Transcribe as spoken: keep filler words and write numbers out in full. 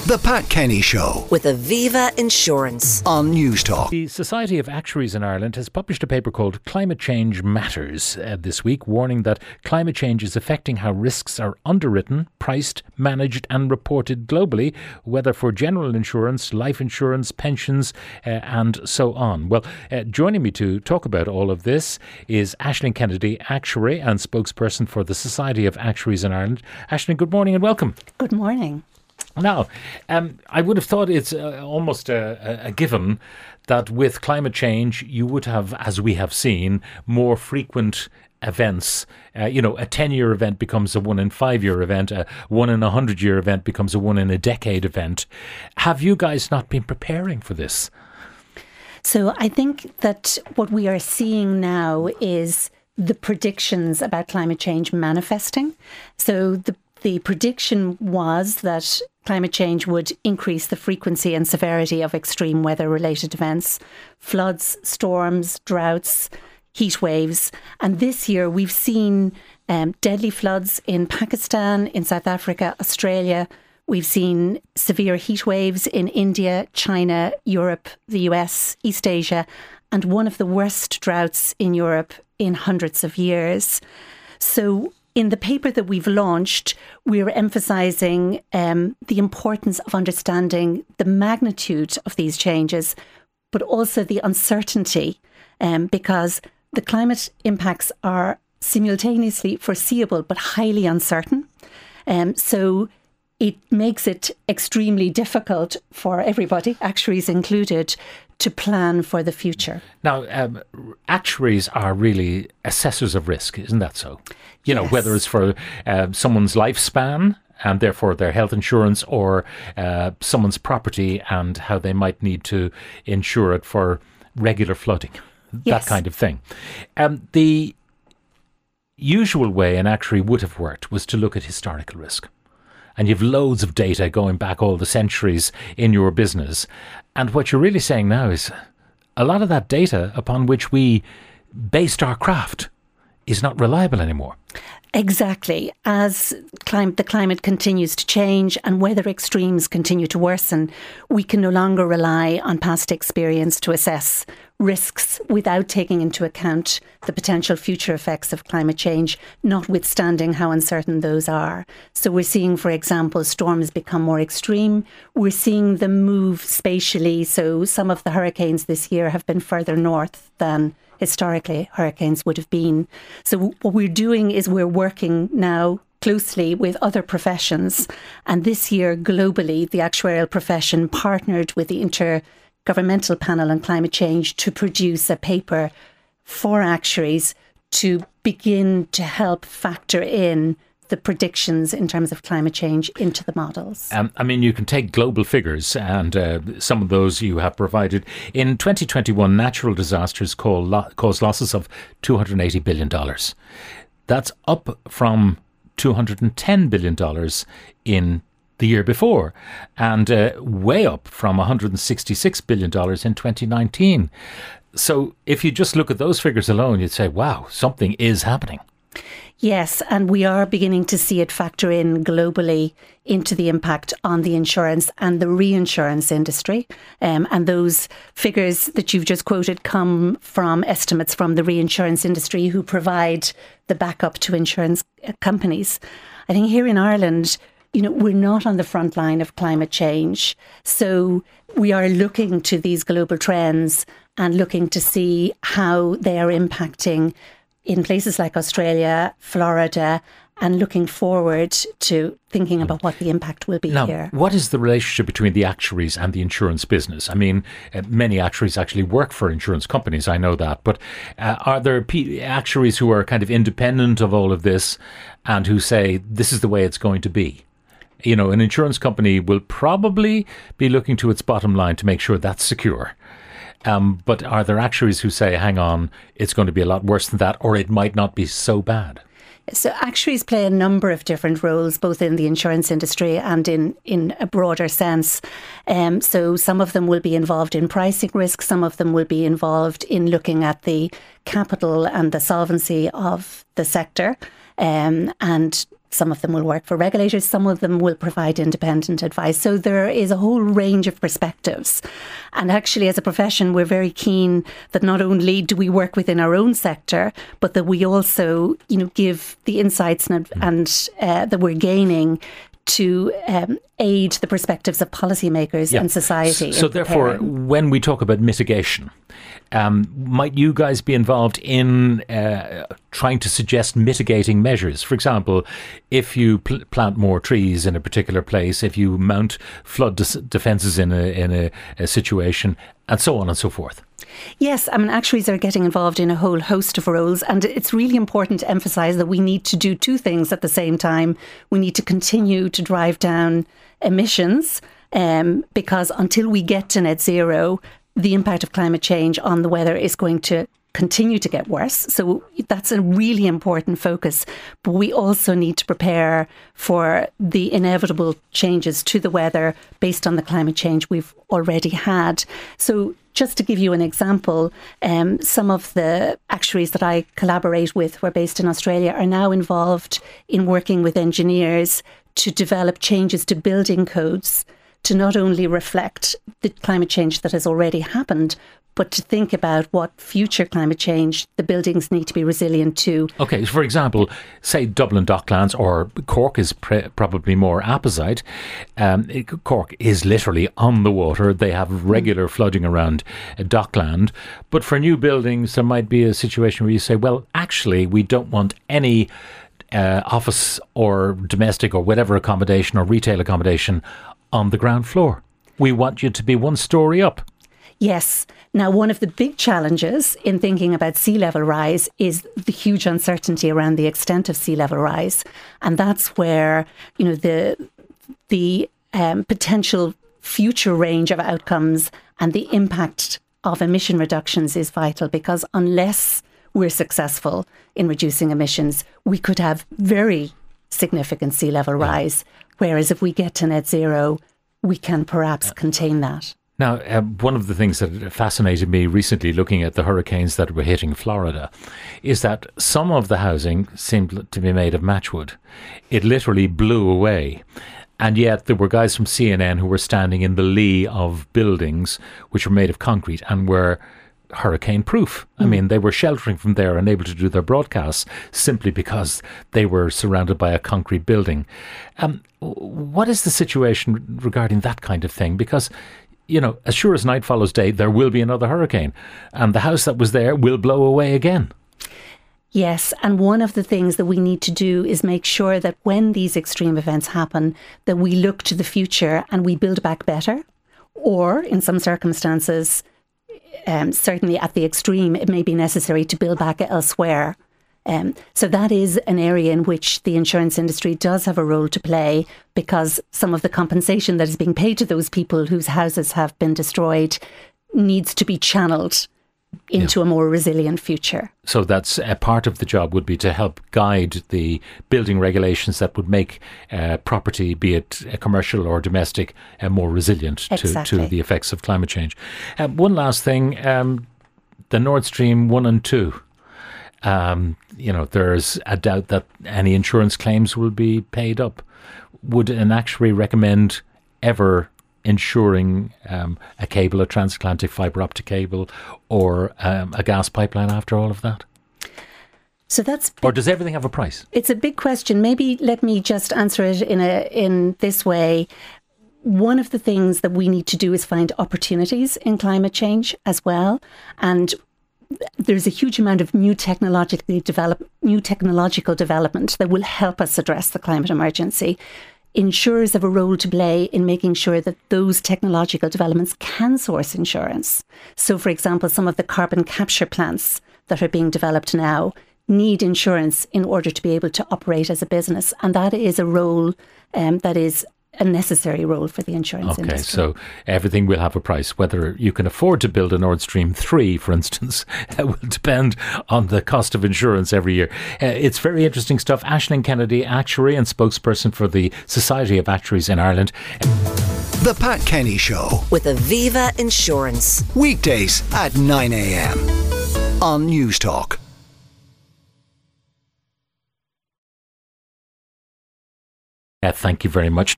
The Pat Kenny Show with Aviva Insurance on News Talk. The Society of Actuaries in Ireland has published a paper called Climate Change Matters uh, this week, warning that climate change is affecting how risks are underwritten, priced, managed and reported globally, whether for general insurance, life insurance, pensions uh, and so on. Well, uh, joining me to talk about all of this is Aisling Kennedy, actuary and spokesperson for the Society of Actuaries in Ireland. Aisling, good morning and welcome. Good morning. Now, um, I would have thought it's uh, almost a, a given that with climate change, you would have, as we have seen, more frequent events. Uh, you know, a ten-year event becomes a one-in-five-year event. A one-in-a-hundred-year event becomes a one-in-a-decade event. Have you guys not been preparing for this? So I think that what we are seeing now is the predictions about climate change manifesting. So the The prediction was that climate change would increase the frequency and severity of extreme weather-related events, floods, storms, droughts, heat waves. And this year we've seen um, deadly floods in Pakistan, in South Africa, Australia. We've seen severe heat waves in India, China, Europe, the U S, East Asia, and one of the worst droughts in Europe in hundreds of years. So in the paper that we've launched, we're emphasising um, the importance of understanding the magnitude of these changes, but also the uncertainty, um, because the climate impacts are simultaneously foreseeable but highly uncertain. Um, so it makes it extremely difficult for everybody, actuaries included, to plan for the future. Now, um, actuaries are really assessors of risk, isn't that so? You know, yes. Whether it's for uh, someone's lifespan and therefore their health insurance, or uh, someone's property and how they might need to insure it for regular flooding, Yes. that kind of thing. Um, the usual way an actuary would have worked was to look at historical risk. And you've loads of data going back all the centuries in your business. And what you're really saying now is a lot of that data upon which we based our craft is not reliable anymore. Exactly. As clim- the climate continues to change and weather extremes continue to worsen, we can no longer rely on past experience to assess risks without taking into account the potential future effects of climate change, notwithstanding how uncertain those are. So we're seeing, for example, storms become more extreme. We're seeing them move spatially. So some of the hurricanes this year have been further north than historically hurricanes would have been. So what we're doing is we're working now closely with other professions. And this year, globally, the actuarial profession partnered with the Intergovernmental Panel on Climate Change to produce a paper for actuaries to begin to help factor in the predictions in terms of climate change into the models. Um, I mean, you can take global figures, and uh, some of those you have provided. In twenty twenty-one, natural disasters call lo- caused losses of two hundred eighty billion dollars. That's up from two hundred ten billion dollars in the year before, and uh, way up from one hundred sixty-six billion dollars in twenty nineteen. So if you just look at those figures alone, you'd say, wow, something is happening. Yes, and we are beginning to see it factor in globally into the impact on the insurance and the reinsurance industry. Um, and those figures that you've just quoted come from estimates from the reinsurance industry, who provide the backup to insurance companies. I think here in Ireland, you know, we're not on the front line of climate change. So we are looking to these global trends and looking to see how they are impacting in places like Australia, Florida, and looking forward to thinking about what the impact will be now, here. What is the relationship between the actuaries and the insurance business? I mean, uh, many actuaries actually work for insurance companies, I know that, but uh, are there P- actuaries who are kind of independent of all of this and who say, this is the way it's going to be? You know, an insurance company will probably be looking to its bottom line to make sure that's secure. Um, but are there actuaries who say, hang on, it's going to be a lot worse than that, or it might not be so bad? So actuaries play a number of different roles, both in the insurance industry and in, in a broader sense. Um, so some of them will be involved in pricing risk. Some of them will be involved in looking at the capital and the solvency of the sector. Um, and Some of them will work for regulators. Some of them will provide independent advice. So there is a whole range of perspectives. And actually, as a profession, we're very keen that not only do we work within our own sector, but that we also, you know, give the insights and, and uh, that we're gaining to um, aid the perspectives of policymakers yeah. and society. So, so therefore, when we talk about mitigation, um, might you guys be involved in uh, trying to suggest mitigating measures? For example, if you pl- plant more trees in a particular place, if you mount flood de- defences in a in a, a situation, and so on and so forth. Yes, I mean, actuaries are getting involved in a whole host of roles, and it's really important to emphasise that we need to do two things at the same time. We need to continue to drive down emissions, um, because until we get to net zero, the impact of climate change on the weather is going to continue to get worse. So that's a really important focus. But we also need to prepare for the inevitable changes to the weather based on the climate change we've already had. So just to give you an example, um, some of the actuaries that I collaborate with who are based in Australia are now involved in working with engineers to develop changes to building codes to not only reflect the climate change that has already happened, but to think about what future climate change the buildings need to be resilient to. Okay, so for example, say Dublin Docklands, or Cork is pre- probably more apposite. Um, Cork is literally on the water. They have regular mm. flooding around uh, Dockland. But for new buildings, there might be a situation where you say, well, actually, we don't want any uh, office or domestic or whatever accommodation or retail accommodation on the ground floor. We want you to be one story up. Yes. Now, one of the big challenges in thinking about sea level rise is the huge uncertainty around the extent of sea level rise. And that's where, you know, the the um, potential future range of outcomes and the impact of emission reductions is vital, because unless we're successful in reducing emissions, we could have very significant sea level rise. Whereas if we get to net zero, we can perhaps contain that. Now, uh, one of the things that fascinated me recently looking at the hurricanes that were hitting Florida is that some of the housing seemed to be made of matchwood. It literally blew away. And yet there were guys from C N N who were standing in the lee of buildings which were made of concrete and were hurricane proof. Mm. I mean, they were sheltering from there and able to do their broadcasts simply because they were surrounded by a concrete building. Um, what is the situation regarding that kind of thing? Because, you know, as sure as night follows day, there will be another hurricane, and the house that was there will blow away again. Yes, and one of the things that we need to do is make sure that when these extreme events happen, that we look to the future and we build back better, or in some circumstances, um, certainly at the extreme, it may be necessary to build back elsewhere. Um, so that is an area in which the insurance industry does have a role to play, because some of the compensation that is being paid to those people whose houses have been destroyed needs to be channeled into yeah. a more resilient future. So that's a part of the job would be to help guide the building regulations that would make uh, property, be it uh, commercial or domestic, uh, more resilient exactly. to, to the effects of climate change. Uh, one last thing, um, the Nord Stream one and two. Um, you know, there's a doubt that any insurance claims will be paid up. Would an actuary recommend ever insuring um, a cable, a transatlantic fibre optic cable, or um, a gas pipeline after all of that? So that's big. Or does everything have a price? It's a big question. Maybe let me just answer it in a in this way. One of the things that we need to do is find opportunities in climate change as well, and there's a huge amount of new technologically develop, new technological development that will help us address the climate emergency. Insurers have a role to play in making sure that those technological developments can source insurance. So, for example, some of the carbon capture plants that are being developed now need insurance in order to be able to operate as a business. And that is a role um, that is a necessary role for the insurance okay, industry. Okay, so everything will have a price. Whether you can afford to build a Nord Stream three, for instance, will depend on the cost of insurance every year. Uh, it's very interesting stuff. Aisling Kennedy, actuary and spokesperson for the Society of Actuaries in Ireland. The Pat Kenny Show with Aviva Insurance. Weekdays at nine a.m. on News Talk. Uh, thank you very much.